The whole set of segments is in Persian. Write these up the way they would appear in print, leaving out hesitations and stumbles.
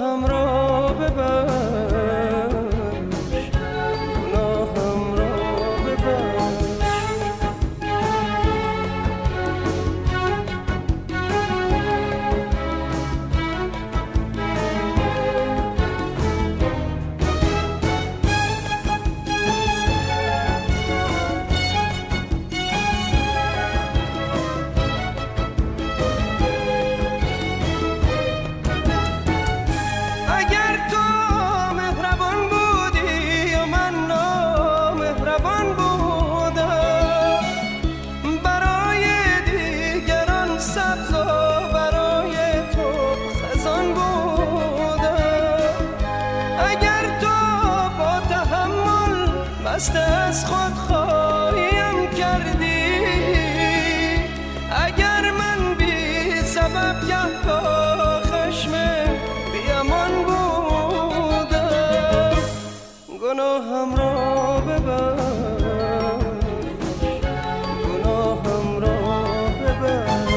گناهم را ببخش، گناهم را ببخش. از خود خواهیم کردی، اگر من بی سبب گهگاه خشم بیامان بودم، گناهم را ببخش، گناهم را ببخش.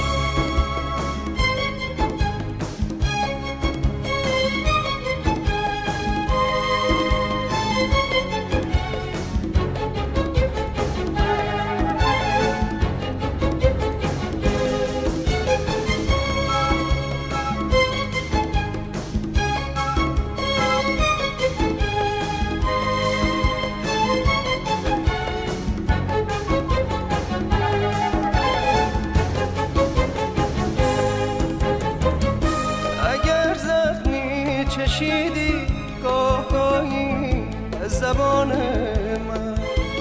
چشیدی گاه گاهی از زبان من،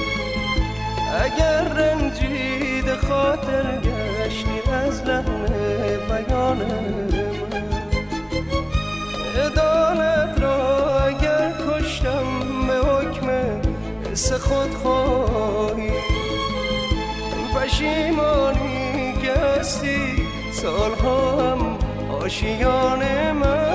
اگر رنجید خاطر گشتی از لحن بیان من، عدالت را اگر کشتم به حکم حس خود خواهی، پشیمانی که هستی سالها هم آشیان من.